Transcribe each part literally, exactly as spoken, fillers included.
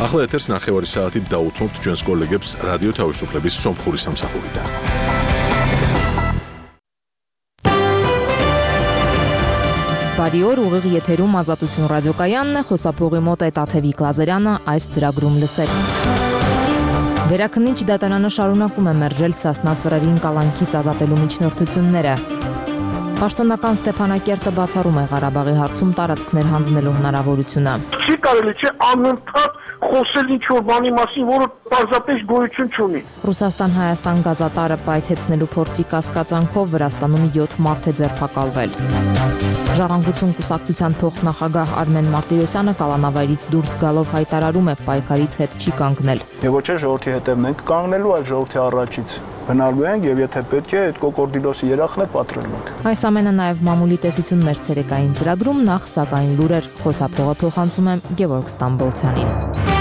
ახლა ეთერს ნახევარი საათით დაუთმობთ ჩვენს კოლეგებს რადიო თავისუფლების სომხური სამსახურიდან. Բարի օր, ուղիղ եթերում Ազատություն ռադիոկայանն է, խոսափողի մոտ է Տաթևիկ Լազարյանը, այս ծրագրում լսեք։ Վերաքննիչ դատարանը շարունակում է մերժել Սասնա ծռերին կալանքից ազատելու միջնորդությունները։ Պաշտոնական Ստեփանակերտը բացառում է Ղարաբաղի հարցում տարածքներ հանձնելու հնարավորությունը։ Չի կարելի չէ անընդհատ խոսել ինչ-որ բանի մասին, որը պարզապես գոյություն չունի։ Ռուսաստան-Հայաստան գազատարը պայթեցնելու փորձի կասկածանքով Վրաստանում յոթ մարդ է ձերբակալվել։ Ժառանգություն կուսակցության փոխնախագահ Արմեն Մարտիրոսյանը կալանավայրից դուրս գալով հայտարարում է պայքարից հետ չի կանգնել։ Եվ ոչ է ժողովրդի հետևն ենք կանգնելու, այլ ժողովրդի առաջից բնալու ենք եւ եթե պետք է այդ կոկորդիլոսի երախն է պատրելու ենք։ Այս ամենը նաեւ մամուլի տեսություն մեր ցերեկային ծրագրում նախ սակայն լուրեր խոսափողը փոխանցում եմ Գևորգ Ստամբոլցյանին։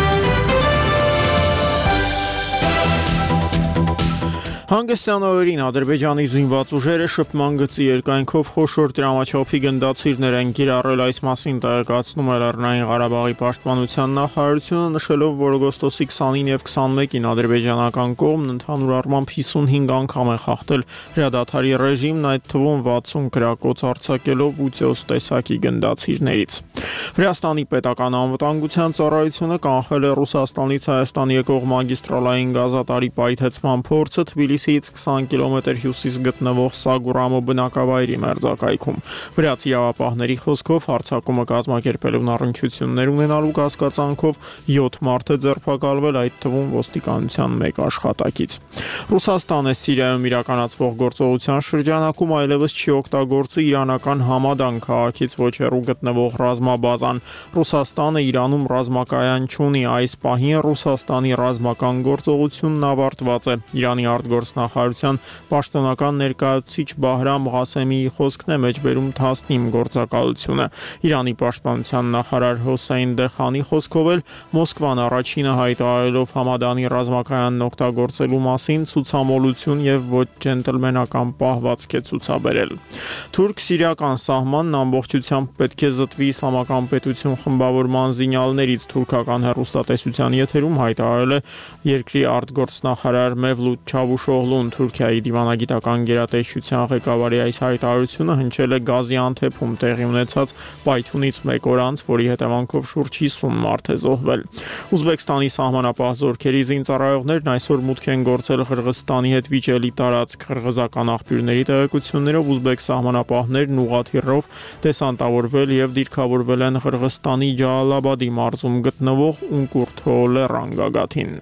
Հանգստյան օրերին Ադրբեջանի զինված ուժերը շփման գծի երկայնքով խոշոր դրամաչափի գնդացիրներ են կիրառել, այս մասին տեղեկացնում է Լեռնային Ղարաբաղի պաշտպանության նախարարությունը, նշելով, որ օգոստոսի քսանինը եւ քսանմեկին ադրբեջանական կողմն ընդհանուր առմամբ հիսունհինգ անգամ է խախտել հրադադարի ռեժիմն, այդ թվում վաթսուն գրակոց արձակելով ութ տեսակի գնդացիրներից։ Վրաստանի պետական անվտանգության ծառայությունը կանխել է Ռուսաստանից Հայաստան եկող մագիստրալային գազատարի պայթեցման փորձը Թբիլիսիից քսան կիլոմետր հյուսիս գտնվող Սագուրամո բնակավայրի մերձակայքում։ Վրաց իրավապահների խոսքով հարձակումը կազմակերպելուն առնչություններ ունենալու կասկածանքով յոթ մարդ է ձերբակալվել, այդ թվում ոստիկանության մեկ աշխատակից։ Ռուսաստանը Սիրիայում իրականացվող գործողության շրջանակում այլևս չի օգտագործի իրանական Համադան քաղաքից ոչ հեռու գտնվող ռազմաբազան։ Ռուսաստանը Իրանում ռազմակայան չունի, այս պահին Ռուսաստանի ռազմական գործողությունն ավարտված է։ Իրանի արտգործնախարարության պաշտոնական ներկայացուցիչ Բահրամ Ղասեմիի խոսքն է մեջբերում թասնիմ գործակալությունը։ Իրանի պաշտպանության նախարար Հոսեյն Դեխանի խոսքով էլ Մոսկվան առաջինը հայտարարելով Համադանի ռազմակայանն օգտագործելու մասին ցուցամոլություն եւ ոչ ջենտլմենական պահվածք է ցուցաբերել։ Թուրք-սիրիական սահմանն ամբողջությամբ պետք է զտվի Իսլամական պետություն խմբավորման զինյալներից, թուրքական հեռուստատեսության եթերում հայտարարել է երկրի արտգործնախարար Մևլութ Չավուշօղլուն։ Թուրքիայի դիվանագիտական գերատեսչության ղեկավարի այս հայտարարությունը հնչել է Գազիանթեփում տեղի ունեցած պայթյունից մեկ օր անց, որի հետևանքով շուրջ հիսուն մարդ է զոհվել։ Ուզբեկստանի սահմանապահ զորքերի զինծառայողներն այսօր մուտք են գործել Қырғызստանի հետ վիճելի տարածք։ Қырғызական աղբյուրների տեղեկություններով ուզբեկ սահմանապահներն ուղղաթիռով դեսանտավորվել եւ դիրքավորվել են Қырғызստանի Ջալալաբադի մարզում գտնվող Ունկուրթո լեռան գագաթին։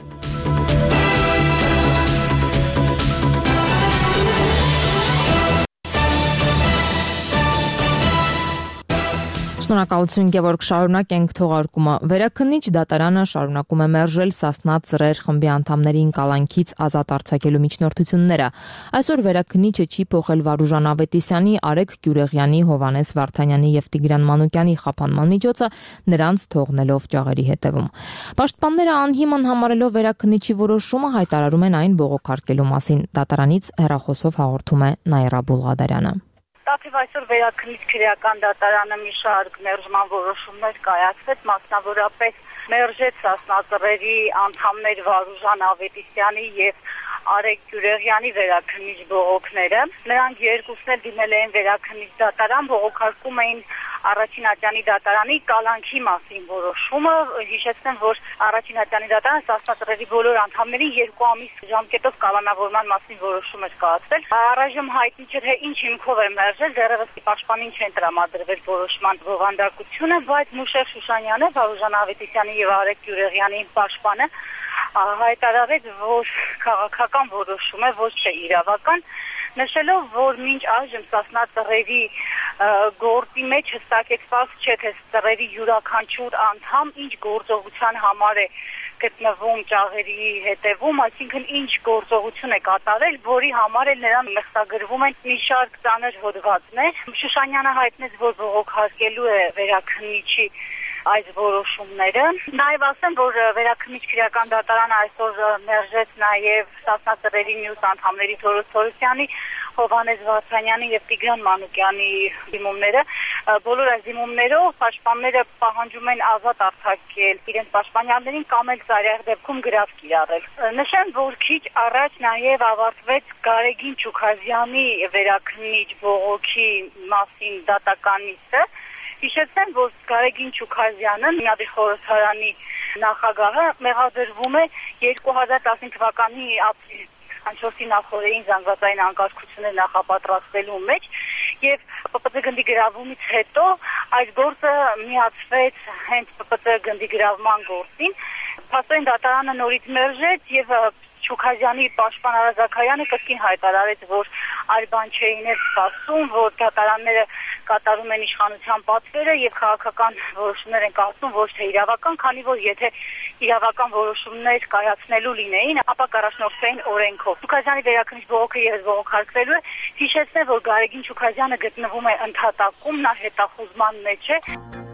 Շնորհակալություն Գևորգ, շարունակենք թողարկումը։ Վերաքննիչ դատարանը շարունակում է մերժել Սասնա ծռեր խմբի անդամներին կալանքից ազատ արձակելու միջնորդությունները։ Այսօր վերաքննիչը չի փոխել Վարուժան Ավետիսյանի, Արեգ Գյուրեղյանի, Հովանես Վարդանյանի եւ Տիգրան Մանուկյանի խափանման միջոցը, նրանց թողնելով ջաղերի հետևում։ Պաշտպանները անհիմն համարելով վերաքննիչի որոշումը հայտարարում են այն բողոքարկելու մասին։ Դատարանից հեռախոսով հաղորդում է Նաիրա Բուլղադարյանը։ Տաթև այսօր վերաքննիչ քրեական դատարանը մի շարք մերժման որոշումներ կայացրեց, մասնավորապես մերժեց Սասնա ծռերի անդամներ Վարուժան Ավետիսյանի եւ Արեգ Գյուրեղյանի վերաքննիչ բողոքները։ Նրանք երկուսն էլ դիմել էին վերաքննիչ դատարան, բողոքարկում էին առաջին ատյանի դատարանի կալանքի մասին որոշումը։ Հիշեցնեմ, որ առաջին ատյանի դատարանը Սասնա ծռերի բոլոր անդամներին երկու ամիս ժամկետով կալանավորման մասին որոշում էր կայացրել։ Առայժմ հայտնի չէ թե ինչ հիմքով է մերժել, դեռևս պաշտպանին չեն տրամադրվել որոշման բովանդակությունը, բայց Մուշեղ Շուշանյանը, Վարուժան Ավետիսյանի եւ Արեգ Գյուրեղյանի պաշտպանը հայտարարեց, որ քաղաքական որոշում է, ոչ թե իրավական, նշելով, որ մինչ այժմ Սասնա ծռերի գործի մեջ հստակեցված չէ, թե ծռերի յուրաքանչյուր անդամ ինչ գործողության համար է գտնվում ջաղերի հետևում, այսինքն ինչ գործողություն է կատարել, որի համար էլ նրան մեղսագրվում են մի շարք ծանր հոդվածներ։ Շուշանյանը հայտնեց, որ բողոքարկելու է վերաքննիչի այս որոշումները։ Նաև ասեմ, որ վերաքննիչ քրեական դատարանը այսօր մերժեց նաև Սասնա ծռերի մյուս անդամների Թորոս Թորոսյանի, Հովհաննես Վարդանյանի եւ Տիգրան Մանուկյանի դիմումները, բոլոր այս դիմումներով պաշտպանները պահանջում են ազատ արձակել իրենց պաշտպանյալներին կամ էլ ծայրահեղ դեպքում գրավ կիրառել։ Նշեմ, որ քիչ առաջ նաեւ ավարտվեց Գարեգին Չուքազյանի վերաքննիչ բողոքի մասին դատականիցը։ Հիշեցնեմ, որ Գարեգին Չուքազյանը Միաբի խորհրդարանի նախագահը մեղադրվում է երկու հազար տասնհինգ թվականի ապրիլ չորսի նախորդին զանգվածային անկարգություններ նախապատրաստելու մեջ եւ Պ Պ Ծ գնդի գրավումից հետո այս գործը միացվեց հենց Պ Պ Ծ գնդի գրավման գործին։ Փաստորեն դատարանը նորից մերժեց եւ Չուքազյանի պաշտպան Արա Զաքարյանը կրկին հայտարարեց, որ այլ բան չէին սպասում, որ դատարանները կատարում են իշխանության պատվերը եւ քաղաքական որոշումներ են կայացնում, ոչ թե իրավական, քանի որ եթե իրավական որոշումներ կայացնելու լինեին, ապա կառաջնորդվեին օրենքով։ Չուքազյանի վերաքննիչ բողոքը եւս բողոքարկվելու է։ Հիշեցնեմ, որ Գարեգին Չուքազյանը գտնվում է ընդհատակում, նա հետախուզման մեջ է։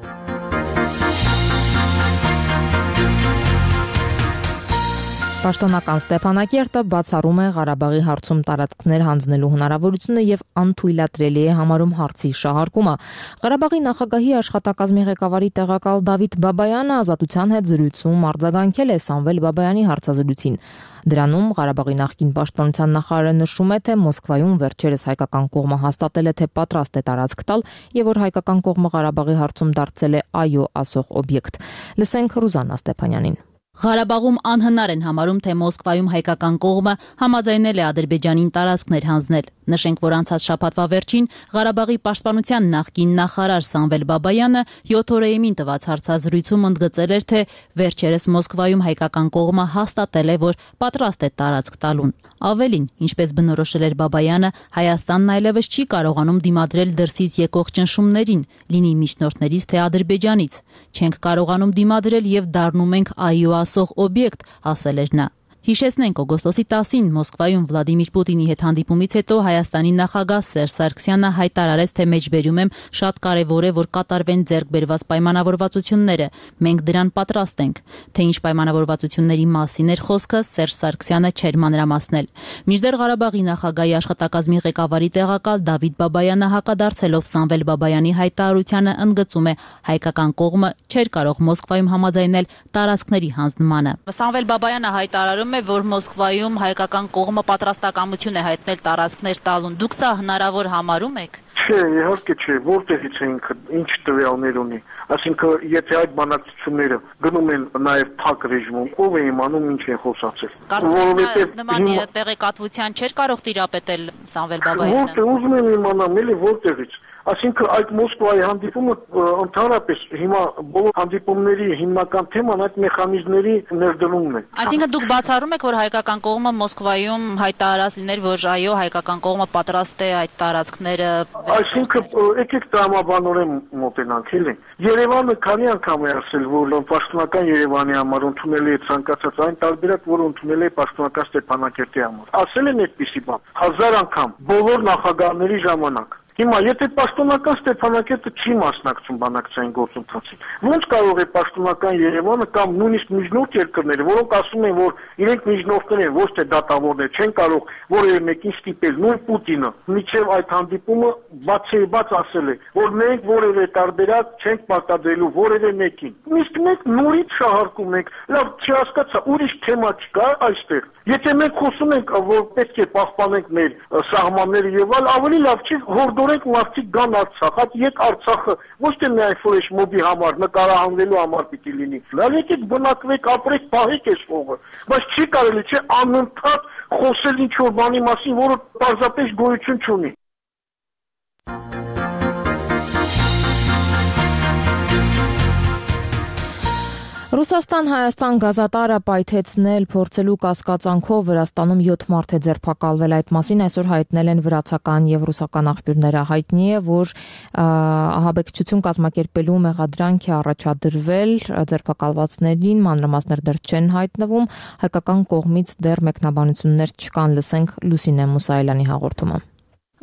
Պաշտոնական Ստեփանակերտը բացառում է Ղարաբաղի հարցում տարածքներ հանձնելու հնարավորությունը եւ անթույլատրելի է համարում հարցի շահարկումը։ Ղարաբաղի նախագահի աշխատակազմի ղեկավարի տեղակալ Դավիթ Բաբայանը Ազատության հետ զրույցում արձագանքել է Սամվել Բաբայանի հարցազրույցին։ Դրանում Ղարաբաղի նախկին պաշտպանության նախարարը նշում է, թե Մոսկվայում վերջերս հայկական կողմը հաստատել է, թե պատրաստ է տարածք տալ եւ որ հայկական կողմը Ղարաբաղի հարցում դարձել է այո ասող օբյեկտ։ Լսենք Ռուզաննա Ստեփանյանին։ Ղարաբաղում անհնար են համարում, թե Մոսկվայում հայկական կողմը համաձայնել է Ադրբեջանին տարածքներ հանձնել։ Նշենք, որ անցած շաբաթվա վերջին Ղարաբաղի պաշտպանության նախկին նախարար Սամվել Բաբայանը յոթ օրեին տված հարցազրույցում ընդգծել էր, թե վերջերս Մոսկվայում հայկական կողմը հաստատել է, որ պատրաստ է տարածք տալուն։ Ավելին, ինչպես բնորոշել էր Բաբայանը, Հայաստանն այլևս չի կարողանում դիմադրել դրսից եկող ճնշումներին, լինի միջնորդներից, թե Ադրբեջանից։ Չենք կարողանում դիմադրել եւ դառնում ենք այո ասող օբյեկտ, ասել էր նա։ Հիշեցնենք, օգոստոսի տասին Մոսկվայում Վլադիմիր Պուտինի հետ հանդիպումից հետո Հայաստանի նախագահ Սերժ Սարգսյանը հայտարարեց, թե մեջբերում եմ շատ կարևոր է, որ կատարվեն ձեռք բերված պայմանավորվածությունները։ Մենք դրան պատրաստ ենք։ Թե ինչ պայմանավորվածությունների մասին էր խոսքը, Սերժ Սարգսյանը չէր մանրամասնել։ Մինչդեռ Ղարաբաղի նախագահի աշխատակազմի ղեկավարի տեղակալ Դավիթ Բաբայանը հակադարձելով Սամվել Բաբայանի հայտարարությանը ընդգծում է, հայկական կողմը չէր կարող Մոսկվայում համաձայնել տարածքների հանձնմանը։ Սամվել Բաբայանը հայտարարում որ Մոսկվայում հայկական կողմը պատրաստակամություն է հայտնել տարածքներ տալուն։ Դուք սա հնարավոր համարում եք։ Չէ, իհարկե չէ, որտեղից է ինքը, ինչ տվյալներ ունի։ Այսինքն, եթե այդ բանակցությունները գնում են նաև փակ ռեժիմում, ով է իմանում ինչ են խոսացել։ Որովհետև նման տեղեկատվության չէր կարող տիրապետել Սամվել Բաբայանը։ Որտե ուզում եմ իմանամ, էլի որտեղից։ Այսինքն այդ Մոսկվայի հանդիպումը ընդհանրապես հիմա բոլոր հանդիպումների հիմնական թեման այդ մեխանիզմների ներդրումն է։ Այսինքն դուք բացառում եք, որ հայկական կողմը Մոսկվայում հայտարարած լիներ, որ այո, հայկական կողմը պատրաստ է այդ տարածքները։ Այսինքն եկեք տրամաբանորեն մոտենանք, էլի։ Երևանը քանի անգամ է ասել, որ պաշտոնական Երևանի համար ընդունել է ցանկացած այն տարբերակ, որ ընդունել է պաշտոնական Ստեփանակերտի համար։ Ասել են այդպիսի բան հազար անգամ բոլոր նախագահների ժամանակ։ Հիմա եթե պաշտոնական Ստեփանակերտը չի մասնակցում բանակցային գործընթացին, ո՞նց կարող է պաշտոնական Երևանը կամ նույնիսկ միջնորդ երկրները, որոնք ասում են, որ իրենք միջնորդներ են, ոչ թե դատավորներ, չեն կարող որևէ մեկին ստիպել, նույն Պուտինը, միջև այդ հանդիպումը բացեբաց ասել է, որ մենք որևէ տարբերակ չենք պարտադրելու որևէ մեկին։ Իսկ մենք նորից շահարկում ենք, լավ, չհասկացա, ուրիշ թեմա չկա այստեղ։ Եթե մենք խոսում ենք, որ պետք է պահպանենք մեր սահմանները եւ այլ, ավելի լավ չի հորդորենք մարդիկ գան Արցախ, այդ եկ Արցախը ոչ թե միայն ֆորեշ մոբի համար, նկարահանելու համար պիտի լինի։ Լավ եկեք բնակվեք, ապրեք, պահեք այս փողը, բայց չի կարելի չէ անընդհատ խոսել ինչ որ բանի մասին, որը պարզապես գոյություն չունի։ Ռուսաստան-Հայաստան գազատարը պայթեցնել փորձելու կասկածանքով Վրաստանում յոթ մարդ է ձերբակալվել։ Այդ մասին այսօր հայտնել են վրացական եւ ռուսական աղբյուրները։ Հայտնի է, որ ահաբեկչություն կազմակերպելու մեղադրանք է առաջադրվել ձերբակալվածներին, մանրամասներ դեռ չեն հայտնվում։ Հայկական կողմից դեռ մեկնաբանություններ չկան, լսենք Լուսինե Մուսայելյանի հաղորդումը։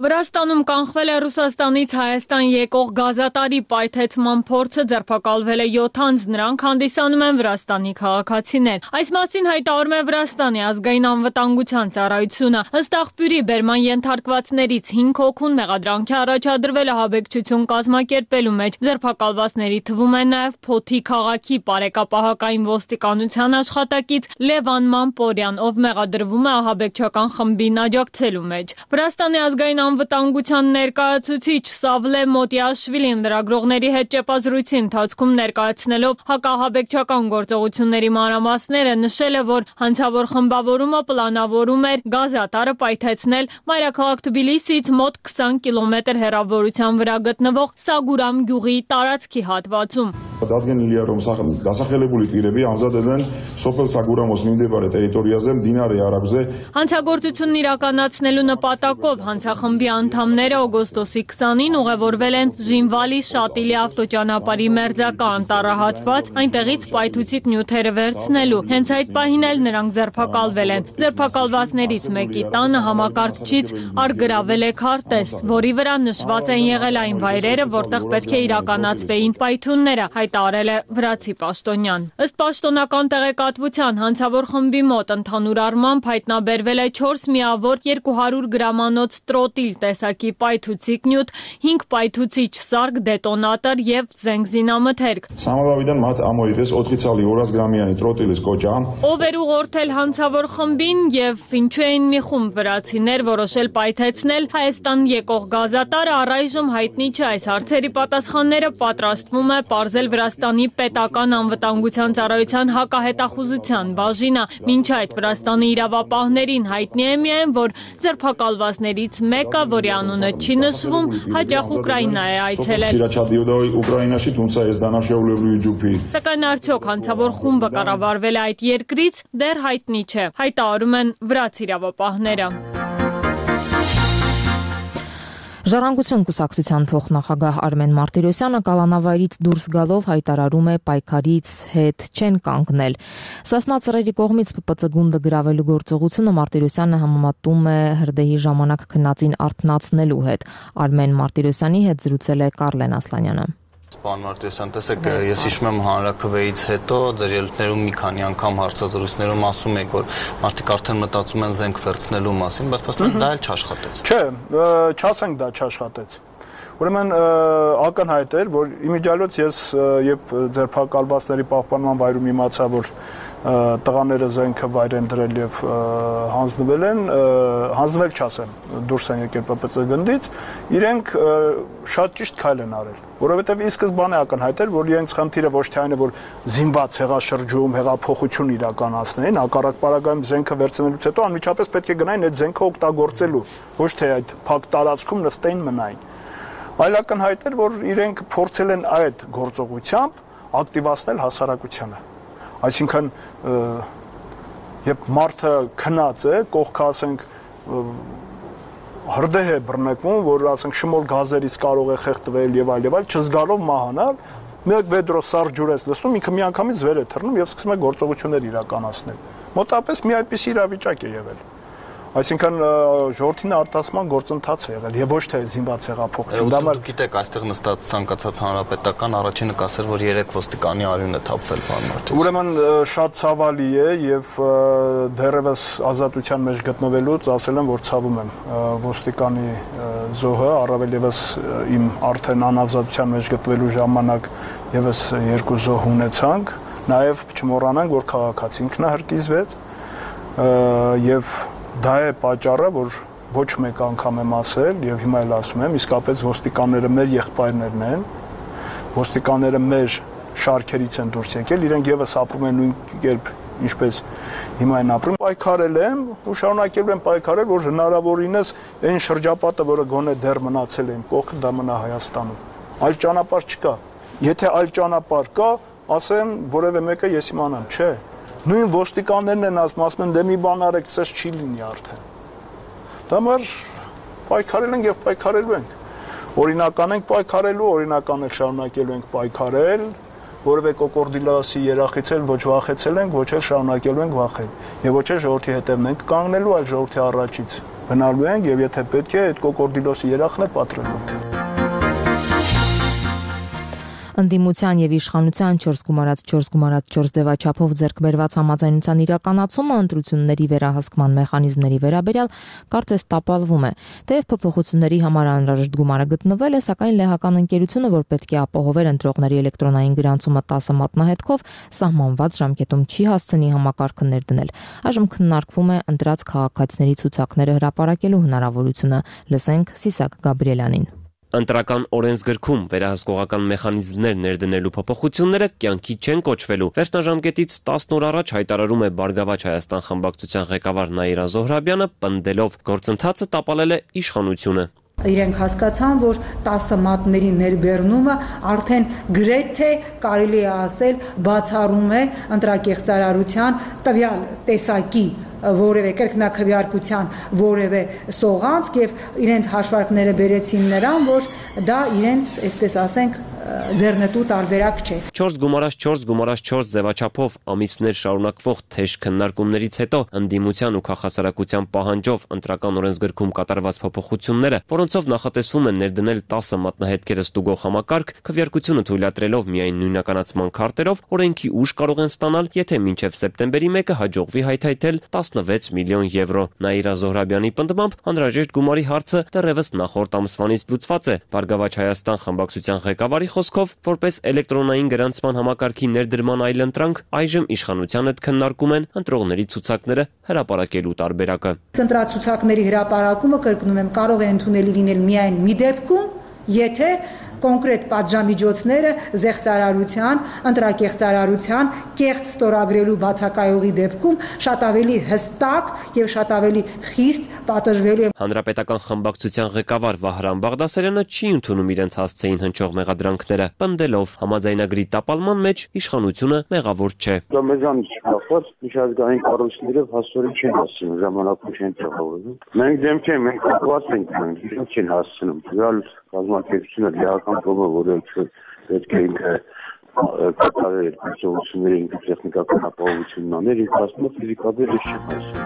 Վրաստանում կանխվել է Ռուսաստանից Հայաստան եկող գազատարի պայթեցման փորձը, ձերբակալվել է յոթ անձ, նրանք հանդիսանում են Վրաստանի քաղաքացիներ։ Այս մասին հայտարարում է Վրաստանի ազգային անվտանգության ծառայությունը։ Ըստ աղբյուրի բերման ենթարկվածներից հինգ հոգուն մեղադրանքի առաջադրվել է ահաբեկչություն կազմակերպելու մեջ։ Ձերբակալվածների թվում է նաև Փոթի քաղաքի բարեկապահական ոստիկանության աշխատակից Լևան Մանպորյան, ով մեղադրվում է ահաբեկչական խմբին աջակցելու մեջ։ Վրաստանի ազգային անվտանգության ներկայացուցիչ Սավլե Մոտիաշվիլին լրագրողների հետ ճեպազրույցի ընթացքում ներկայացնելով հակահաբեկչական գործողությունների մանրամասները նշել է, որ հանցավոր խմբավորումը պլանավորում էր գազատարը պայթեցնել մայրաքաղաք Թբիլիսիից մոտ քսան կիլոմետր հեռավորության վրա գտնվող Սագուրամ գյուղի տարածքի հատվածում։ Դատկենելի առումսախ դասախելებული პირები ամზადել են սոփել Սագուրամոս նույնდებარე տերիտորիազեմ դինարի արագուզե Հանցագործությունն իրականացնելու նպատակով հանցախմբի անդամները օգոստոսի քսանին ուղևորվել են Ժինվալի Շատիլի ավտոճանապարհի մերձակա անտառահատված, այնտեղից պայթուցիկ նյութերը վերցնելու։ Հենց այդ պահին էլ նրանք ձերբակալվել են։ Ձերբակալվածներից մեկի տանը համակարգչից արգրավել է քարտեզ, որի վրա նշված են եղել այն վայրերը, որտեղ պետք է իրականացվեին պայթյունները, հայտարարել է վրացի պաշտոնյան։ Ըստ պաշտոնական տեղեկատվության, հանցավոր խմբի մոտ ընդհանուր առմամբ հայտնաբերվել է չորս միավոր երկու հարյուր գրամանոց տրոտիլ տեսակի պայթուցիկ նյութ, հինգ պայթուցիչ սարք, դետոնատոր եւ զենգզինամթերք։ Սամավավիդան մատ ամոյղես օթրիցալի օրաս գրամյանի տրոտիլից կոճա։ Ով էր ուղղորդել հանցավոր խմբին եւ ինչու էին մի խումբ վրացիներ որոշել պայթեցնել Հայաստան եկող գազատարը, առայժմ հայտնի չէ։ Այս հարցերի պատասխանները պատրաստվում է պարզել Վրաստանի պետական անվտանգության ծառայության հակահետախուզության բաժինը։ Մինչ այդ Վրաստանի իրավապահներին հայտնի է միայն, որ ձերբակալվածներից մեկը, որի անունը չի նշվում, հաճախ Ուկրաինա է այցելել։ Սակայն արդյոք հանցավոր խումբը կառավարվել է այդ երկրից, դեռ հայտնի չէ, հայտարարում են վրաց իրավապահները։ Ժառանգություն կուսակցության փոխնախագահ Արմեն Մարտիրոսյանը կալանավայրից դուրս գալով հայտարարում է պայքարից հետ չեն կանգնել։ Սասնա ծռերի կողմից Պ Պ Ծ գունդը գրավելու գործողությունը Մարտիրոսյանը համեմատում է հրդեհի ժամանակ քնածին արթնացնելու հետ։ Արմեն Մարտիրոսյանի հետ զրուցել է Կարլեն Ասլանյանը։ Պարոն Մարտիրոսյան, տեսեք, ես հիշում եմ հանրաքվեից հետո ձեր ելույթներում մի քանի անգամ հարցազրույցներում ասում եք, որ մարդիկ արդեն մտածում են զենք վերցնելու մասին, բայց փաստորեն դա էլ չաշխատեց։ Չէ, չասենք դա չաշխատեց։ Ուրեմն ակնհայտ էր, որ իմիջիալոց ես երբ ձերբակալվածների պահպանման վայրում իմացա, որ տղաները զենքը վայր են դրել եւ հանձնվել են, հանձնվել չասեմ, դուրս են եկել Պ Պ Ծ գնդից, իրենք շատ ճիշտ քայլ են արել, որովհետեւ ի սկզբանե ակնհայտ էր, որ իրենց խնդիրը ոչ թե այն է, որ զինված հեղաշրջում, հեղափոխություն իրականացնեն, հակառակ պարագայում զենքը վերցնելուց հետո անմիջապես պետք է գնային այդ զենքը օգտագործելու, ոչ թե այդ փակ տարածքում նստեին մնային։ Այլ ակնհայտ էր, որ իրենք փորձել են այդ գործողությամբ ակտիվացնել հասարակությանը։ Այսինքն, երբ մարդը քնած է, կողքը ասենք հրդեհ է բռնկվում, որ ասենք շմոլ գազերից կարող է խեղդվել եւ այլ եւ այլ, չզգալով մահանալ, մեկ վեդրո սառը ջուր է լսում, ինքը միանգամից վեր է թռնում եւ սկսում է գործողություններ իրականացնել։ Մոտավորապես մի այդպիսի իրավիճակ է եղել։ Այսինքն ժողովրդին արտասման գործընթաց է եղել եւ ոչ թե զինված հեղափոխություն։ Դա մալ գիտեք, այստեղ նստած ցանկացած հանրապետական առաջինը կասեր, որ երեք ոստիկանի արյուն է թափվել բան մարդից։ Ուրեմն շատ ցավալի է եւ դեռևս ազատության մեջ գտնվելուց ասել եմ, որ ցավում եմ ոստիկանի զոհը, առավել եւս իմ արդեն անազատության մեջ գտնվելու ժամանակ եւս երկու զոհ ունեցանք, նաեւ չմոռանանք, որ քաղաքացի ինքնահրկիզվեց եւ դա է պատճառը, որ ոչ մեկ անգամ եմ ասել եւ հիմա էլ ասում եմ, իսկապես ոստիկանները մեր եղբայրներն են, ոստիկանները մեր շարքերից են դուրս եկել, իրենք եւս ապրում են նույն կերպ, ինչպես հիմա են ապրում, պայքարել եմ ու շարունակել եմ պայքարել, որ հնարավորինս այն շրջապատը, որը գոնե դեռ մնացել է իմ կողքը, դա մնա Հայաստանում։ Այլ ճանապարհ չկա։ Եթե այլ ճանապարհ կա, ասեմ, որևէ մեկը ես իմանամ, չէ։ Նույն ոստիկաններն են ասում, ասում են դե մի բան արեք, ցես չի լինի արդեն։ Դա մար պայքարել ենք եւ պայքարելու ենք։ Օրինական ենք պայքարելու, օրինական ենք շարունակելու ենք պայքարել, որևէ կոկորդիլոսի երախից էլ ոչ վախեցել ենք, ոչ էլ շարունակելու ենք վախել։ Եվ ոչ էլ ժողովրդի հետևն ենք կանգնելու, այլ ժողովրդի առաջից գնալու ենք եւ եթե պետք է այդ կոկորդիլոսի երախն է պատրելու։ Ընդդիմության եւ իշխանության չորս գումարած չորս գումարած չորս ձևաչափով ձեռք բերված համաձայնության իրականացումը ընտրությունների վերահսկման մեխանիզմների վերաբերյալ կարծես տապալվում է։ Թեև փոփոխությունների համար անհրաժեշտ գումարը գտնվել է, սակայն լեհական ընկերությունը, որ պետք է ապահովեր ընտրողների էլեկտրոնային գրանցումը տասը մատնահետքով, սահմանված ժամկետում չի հասցնի համակարգը ներդնել։ Այժմ քննարկվում է ընտրած քաղաքացիների ցուցակները հրապարակելու հնարավորությունը։ Լսենք Սիսակ Գաբրիելյանին։ Ընտրական օրենսգրքում վերահսկողական մեխանիզմներ ներդնելու փոփոխությունները կյանքի չեն կոչվելու։ Վերջնաժամկետից տասն օր առաջ հայտարարում է Բարգավաճ Հայաստան խմբակցության ղեկավար Նաիրա Զոհրաբյանը, պնդելով, գործընթացը տապալել է իշխանությունը։ Իրենք հասկացան, որ տասը մատների ներբեռնումը արդեն գրեթե կարելի է ասել բացառում է ընտրակեղծարարության տվյալ տեսակի որևէ կրկնակվյարկության որևէ սողանցք եւ իրենց հաշվարկները բերեցին նրան, որ դա իրենց, այսպես ասենք, ձեռնտու տարբերակ չէ։ չորս գումարած չորս գումարած չորս ձևաչափով ամիսներ շարունակվող թեժ քննարկումներից հետո ընդդիմության ու քաղաքասարակության պահանջով ընտրական օրենսգրքում կատարված փոփոխությունները, որոնցով նախատեսվում է ներդնել տասը մատնահետքերը ստուգող համակարգ, քվեարկությունը թույլատրելով միայն նույնականացման քարտերով, օրենքի ուժ կարող են ստանալ, եթե մինչև սեպտեմբերի մեկը հաջողվի հայթայթել տասնվեց միլիոն եվրո։ Նաիրա Զոհրաբյանի պնդմամբ անհրաժեշտ գումարի հարցը դեռևս նախորդ ամսվանից լուծված է։ Բարգավաճ Հայաստան խմբակցության ղեկավարի խոսքով, որպես էլեկտրոնային գրանցման համակարգի ներդրման այլընտրանք, այժմ իշխանության հետ քննարկում են ընտրողների ցուցակները հրապարակելու տարբերակը։ Ընտրացուցակների հրապարակումը, կրկնում եմ, կարող է ընդունելի լինել միայն մի դեպքում, եթե կոնկրետ պատժամիջոցները զեղծարարության, ընտրակեղծարարության, կեղծ ստորագրելու բացակայողի դեպքում շատ ավելի հստակ եւ շատ ավելի խիստ պատժվելու է։ Հանրապետական խմբակցության ղեկավար Վահրամ Բաղդասարյանը չի ընդունում իրենց հասցեին հնչող մեղադրանքները, պնդելով համաձայնագրի տապալման մեջ իշխանությունը մեղավոր չէ։ Դա մեզանից կախված միջազգային կառույցները հաստորեն չեն հասցնում, ժամանակում չեն տեղավորվում։ Մենք դեմ չենք, մենք կապված ենք, մենք չեն հասցնում։ Դրանց կազմակերպությունը լիական կողմը, որը պետք է ինքը կատարել գործողությունների ինքը տեխնիկական ապահովությունն աներ, ինքը ասում է ֆիզիկաբեր չի հասցնում։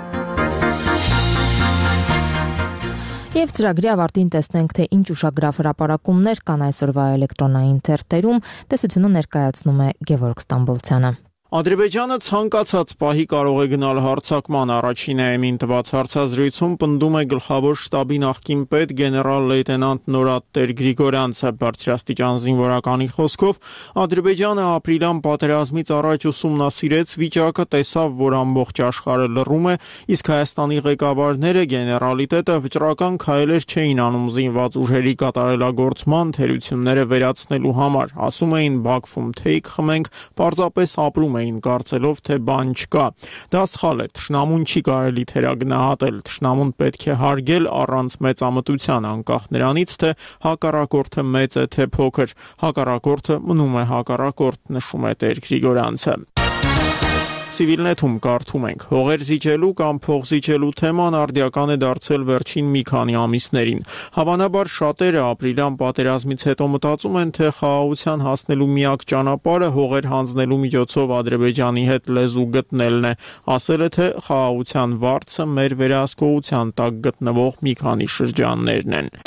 Եվ ծրագրի ավարտին տեսնենք, թե ինչ ուշագրավ հրապարակումներ կան այսօրվա էլեկտրոնային թերթերում, տեսությունը ներկայացնում է Գևորգ Ստամբոլցյանը։ Ադրբեջանը ցանկացած պահի կարող է գնալ հարձակման։ Առաջին էմին տված հարցազրույցում պնդում է գլխավոր շտաբի նախկին պետ գեներալ լեյտենանտ Նորադ Տեր-Գրիգորյանցը։ Բարձրաստիճան զինվորականի խոսքով Ադրբեջանը ապրիլյան պատերազմից առաջ ուսումնասիրեց վիճակը, տեսավ, որ ամբողջ աշխարհը լռում է, իսկ Հայաստանի ղեկավարները գեներալիտետը վճռական քայլեր չէին անում զինված ուժերի կատարելագործման թերությունները վերացնելու համար։ Ասում էին Բաքվում թեյք խմենք, պարզապես ապրում էին կարծելով, թե բան չկա։ Դա սխալ է, թշնամուն չի կարելի թերագնահատել, թշնամուն պետք է հարգել առանց մեծամտության, անկախ նրանից, թե հակառակորդը մեծ է, թե փոքր, հակառակորդը մնում է հակառակորդ, նշում է Տեր Գրիգորյանցը։ Civilnet-ում կարդում ենք. հողեր զիջելու կամ փող զիջելու թեման արդիական է դարձել վերջին մի քանի ամիսներին։ Հավանաբար շատերը ապրիլյան պատերազմից հետո մտածում են, թե խաղաղության հասնելու միակ ճանապարհը հողեր հանձնելու միջոցով Ադրբեջանի հետ լեզու գտնելն է։ Ասել է, թե խաղաղության վարձը մեր վերահսկողության տակ գտնվող մի քանի շրջաններն են։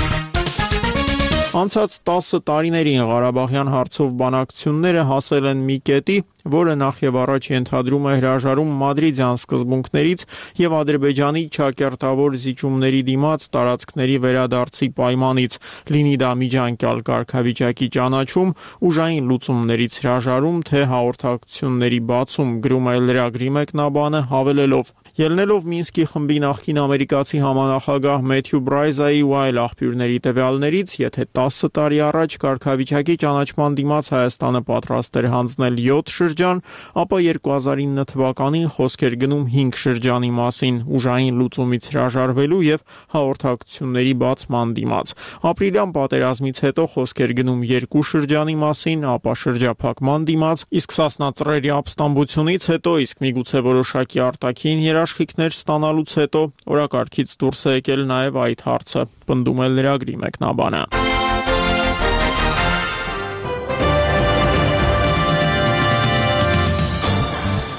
Անցած տասը տարիներին Ղարաբաղյան հարցով բանակցությունները հասել են մի կետի, որը նախ եւ առաջ ենթադրում է հրաժարում մադրիդյան սկզբունքներից եւ Ադրբեջանի չակերտավոր զիջումների դիմաց տարածքների վերադարձի պայմանից, լինի դա միջանկյալ կարգավիճակի ճանաչում, ուժային լուծումներից հրաժարում, թե հաղորդակցությունների բացում, գրում է լրագրի մեկնաբանը, հավելելով. Ելնելով Մինսկի խմբի նախկին ամերիկացի համանախագահ Մեթյու Բրայզայի ու այլ աղբյուրների տվյալներից, եթե տասը տարի առաջ կարգավիճակի ճանաչման դիմաց Հայաստանը պատրաստ էր հանձնել յոթ շրջան, ապա երկու հազար ինը թվականին խոսք էր գնում հինգ շրջանի մասին, ուժային լուծումից հրաժարվելու եւ հաղորդակցությունների բացման դիմաց։ Ապրիլյան պատերազմից հետո խոսք էր գնում երկու շրջանի մասին, ապա շրջափակման դիմաց, իսկ Սասնա ծռերի ապստամբությունից հետո, իսկ միգուցե որոշակի արտաքին երաշխիքներ ստանալուց հետո օրակարգից դուրս է եկել նաև այդ հարցը, պնդում է լրագրի մեկնաբանը։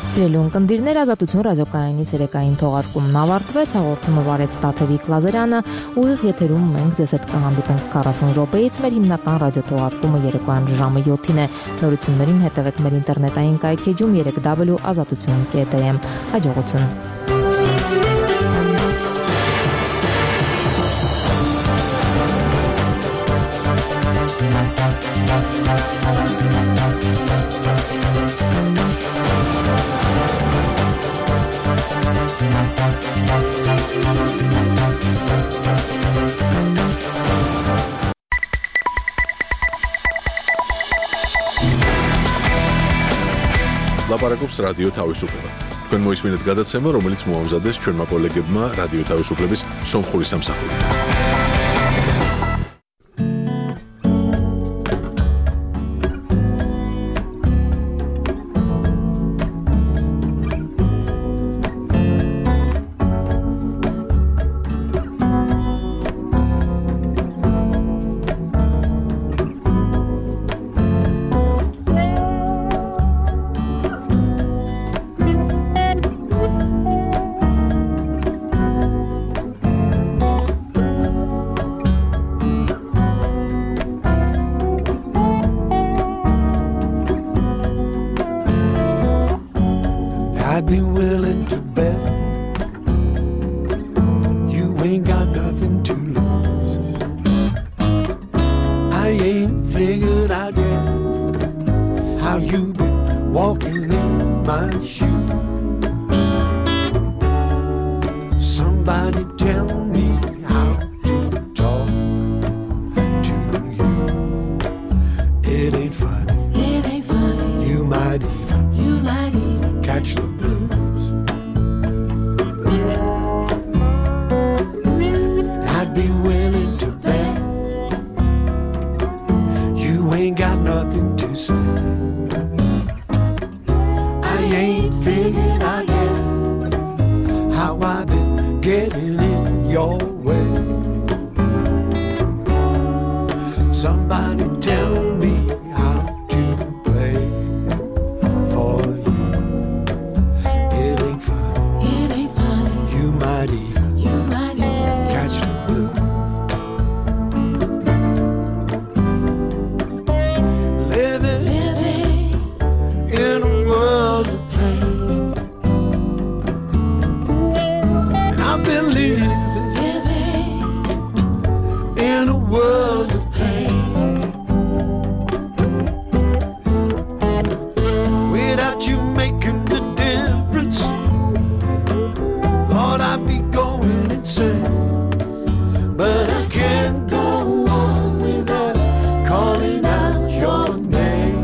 Սիրելի ունկնդիրներ, Ազատություն ռադիոկայանից երեկային թողարկումն ավարտվեց, հաղորդումը վարեց Տաթևիկ Լազարյանը, ուղիղ եթերում մենք ձեզ հետ կհանդիպենք քառասուն րոպեից, մեր հիմնական ռադիոթողարկումը երեկոյան ժամը յոթին է, նորություններին հետևեք մեր ինտերնետային կայքեջում երեք w ազատություն կետ am, հաջողություն։ Լապարակობს ռադիո თავისუფლება։ Თქვენ მოისმინეთ გადაცემა, რომელიც მოამზადეს ჩვენმა კოლეგებმა რადიო თავისუფლების სომხური სამსახურიდან. I'd be willing to bet you ain't got nothing to lose. I ain't figured out yet how you been walking in my shoes. Somebody tell me how to talk to you. It ain't funny. It ain't funny. You might even. You might even catch the blues. I'd be willing to bet you ain't got nothing to say. I ain't figured out yet how I've been getting in your way. Somebody tell me how to play for you. It ain't funny. It ain't funny. You might even. You might even catch the blues. Living, Living in a world of pain. And I've been living, living in a world of pain. Without you making the difference, Lord, I'd be going insane. But I can't go on without calling out your name.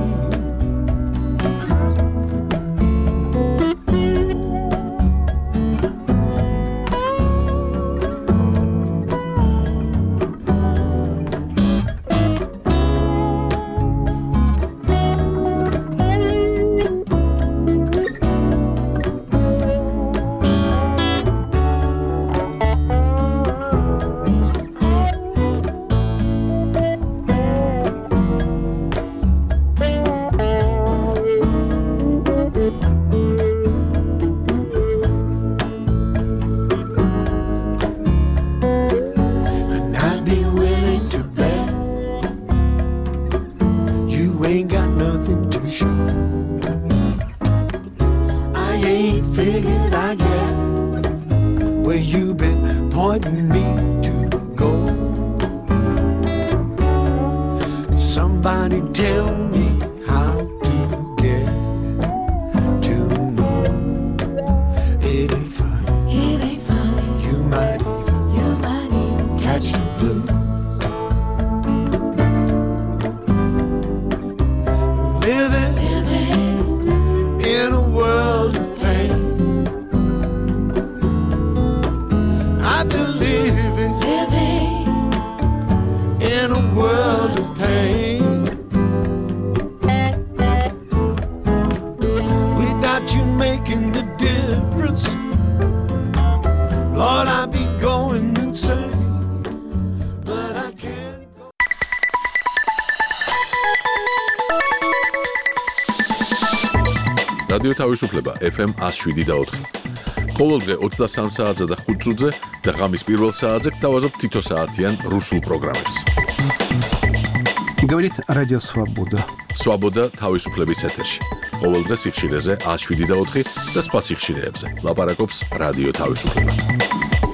And I'd be willing to bet you ain't got nothing to show. I ain't figured out yet where you been pointing me to go. Somebody tell me how to get to know. It ain't funny. It ain't funny. You might even. You might even catch the blues. Living, Living in a world of pain. I've been living, living in a world of pain. Without you making the difference, Lord, I'd be going insane. But I can't go. რადიო თავისუფლება ეფ ემ one oh seven და four. ყოველდღე ოცდასამ საათზე და ხუთ წუთზე და ღამის პირველ საათზე გთავაზობთ თითო საათიან რუსულ პროგრამებს. Говорит Радио Свобода. Свобода თავისუფლების ეთერში. ყოველდღე სიხშირეზე one oh seven და four და სხვა სიხშირეებზე. ლაპარაკობს რადიო თავისუფლება.